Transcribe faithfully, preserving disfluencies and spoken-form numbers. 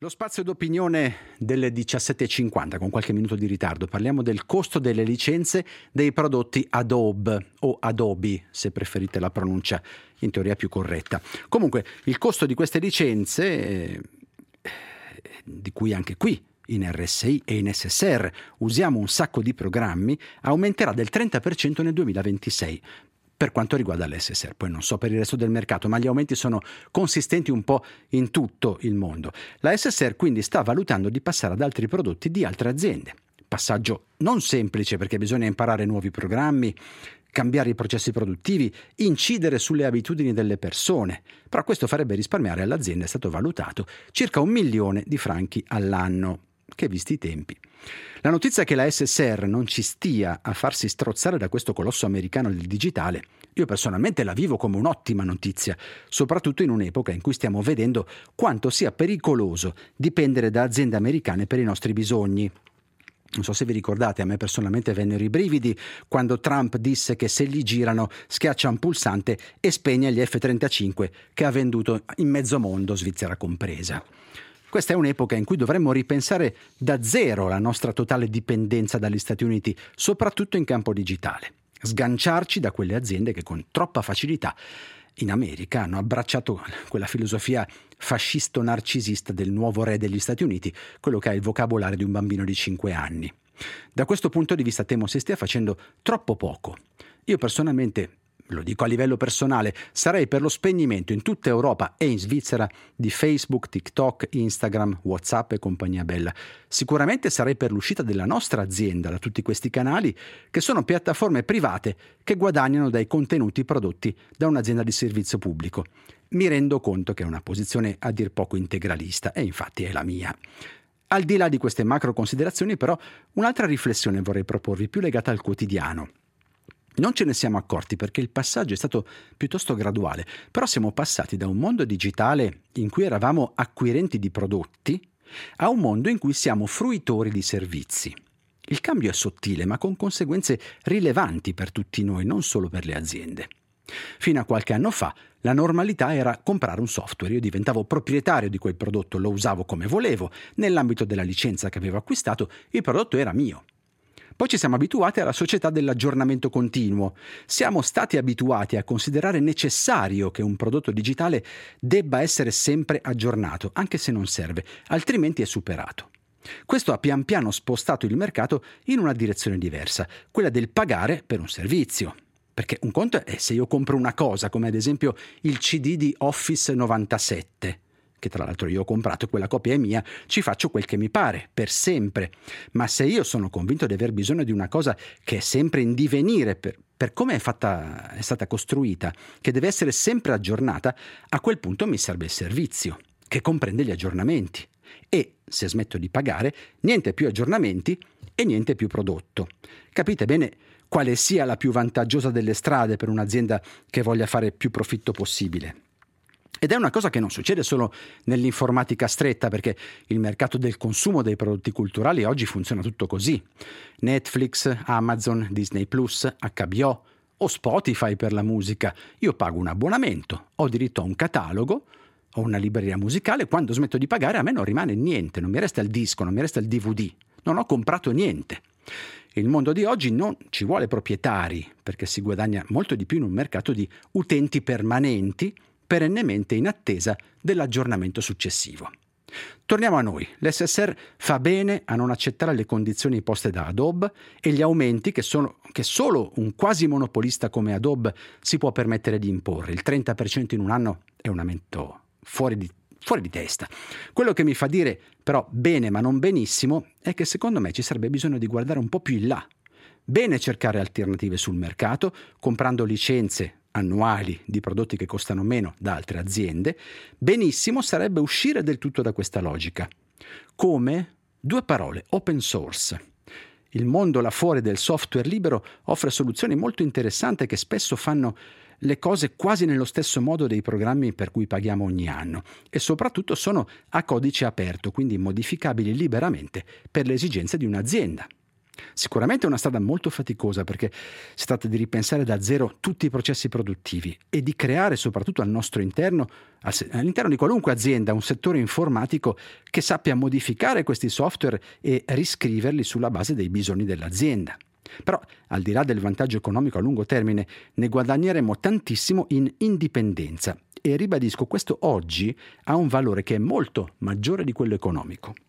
Lo spazio d'opinione delle diciassette e cinquanta, con qualche minuto di ritardo. Parliamo del costo delle licenze dei prodotti Adobe o Adobe, se preferite la pronuncia in teoria più corretta. Comunque, il costo di queste licenze, eh, di cui anche qui in R S I e in S S R usiamo un sacco di programmi, aumenterà del trenta per cento nel duemilaventisei. Per quanto riguarda l'S S R, poi non so per il resto del mercato, ma gli aumenti sono consistenti un po' in tutto il mondo. La S S R quindi sta valutando di passare ad altri prodotti di altre aziende. Passaggio non semplice perché bisogna imparare nuovi programmi, cambiare i processi produttivi, incidere sulle abitudini delle persone. Però questo farebbe risparmiare all'azienda, è stato valutato, circa un milione di franchi all'anno. Che visti i tempi. La notizia che la S S R non ci stia a farsi strozzare da questo colosso americano del digitale, io personalmente la vivo come un'ottima notizia, soprattutto in un'epoca in cui stiamo vedendo quanto sia pericoloso dipendere da aziende americane per i nostri bisogni. Non so se vi ricordate, a me personalmente vennero i brividi quando Trump disse che se li girano schiaccia un pulsante e spegne gli F trentacinque che ha venduto in mezzo mondo, Svizzera compresa. Questa è un'epoca in cui dovremmo ripensare da zero la nostra totale dipendenza dagli Stati Uniti, soprattutto in campo digitale. Sganciarci da quelle aziende che con troppa facilità in America hanno abbracciato quella filosofia fascisto-narcisista del nuovo re degli Stati Uniti, quello che ha il vocabolario di un bambino di cinque anni. Da questo punto di vista temo si stia facendo troppo poco. Io personalmente, lo dico a livello personale, sarei per lo spegnimento in tutta Europa e in Svizzera di Facebook, TikTok, Instagram, WhatsApp e compagnia bella. Sicuramente sarei per l'uscita della nostra azienda da tutti questi canali, che sono piattaforme private che guadagnano dai contenuti prodotti da un'azienda di servizio pubblico. Mi rendo conto che è una posizione a dir poco integralista e infatti è la mia. Al di là di queste macro considerazioni, però, un'altra riflessione vorrei proporvi più legata al quotidiano. Non ce ne siamo accorti perché il passaggio è stato piuttosto graduale, però siamo passati da un mondo digitale in cui eravamo acquirenti di prodotti a un mondo in cui siamo fruitori di servizi. Il cambio è sottile, ma con conseguenze rilevanti per tutti noi, non solo per le aziende. Fino a qualche anno fa la normalità era comprare un software, io diventavo proprietario di quel prodotto, lo usavo come volevo, nell'ambito della licenza che avevo acquistato, il prodotto era mio. Poi ci siamo abituati alla società dell'aggiornamento continuo. Siamo stati abituati a considerare necessario che un prodotto digitale debba essere sempre aggiornato, anche se non serve, altrimenti è superato. Questo ha pian piano spostato il mercato in una direzione diversa, quella del pagare per un servizio. Perché un conto è se io compro una cosa, come ad esempio il C D di Office novantasette, che tra l'altro io ho comprato, quella copia è mia, ci faccio quel che mi pare, per sempre. Ma se io sono convinto di aver bisogno di una cosa che è sempre in divenire, per, per come è fatta, è stata costruita, che deve essere sempre aggiornata, a quel punto mi serve il servizio, che comprende gli aggiornamenti. E, se smetto di pagare, niente più aggiornamenti e niente più prodotto. Capite bene quale sia la più vantaggiosa delle strade per un'azienda che voglia fare più profitto possibile. Ed è una cosa che non succede solo nell'informatica stretta, perché il mercato del consumo dei prodotti culturali oggi funziona tutto così. Netflix, Amazon, Disney Plus, H B O o Spotify per la musica. Io pago un abbonamento, ho diritto a un catalogo, ho una libreria musicale, quando smetto di pagare a me non rimane niente, non mi resta il disco, non mi resta il D V D, non ho comprato niente. Il mondo di oggi non ci vuole proprietari, perché si guadagna molto di più in un mercato di utenti permanenti, perennemente in attesa dell'aggiornamento successivo. Torniamo a noi. L'S S R fa bene a non accettare le condizioni imposte da Adobe e gli aumenti che, sono, che solo un quasi monopolista come Adobe si può permettere di imporre. Il trenta per cento in un anno è un aumento fuori di, fuori di testa. Quello che mi fa dire però bene ma non benissimo è che secondo me ci sarebbe bisogno di guardare un po' più in là. Bene cercare alternative sul mercato, comprando licenze annuali di prodotti che costano meno da altre aziende. Benissimo sarebbe uscire del tutto da questa logica. Come? Due parole: open source. Il mondo là fuori del software libero offre soluzioni molto interessanti che spesso fanno le cose quasi nello stesso modo dei programmi per cui paghiamo ogni anno e soprattutto sono a codice aperto, quindi modificabili liberamente per le esigenze di un'azienda. Sicuramente è una strada molto faticosa perché si tratta di ripensare da zero tutti i processi produttivi e di creare soprattutto al nostro interno, all'interno di qualunque azienda, un settore informatico che sappia modificare questi software e riscriverli sulla base dei bisogni dell'azienda. Però, al di là del vantaggio economico a lungo termine, ne guadagneremo tantissimo in indipendenza e ribadisco, questo oggi ha un valore che è molto maggiore di quello economico.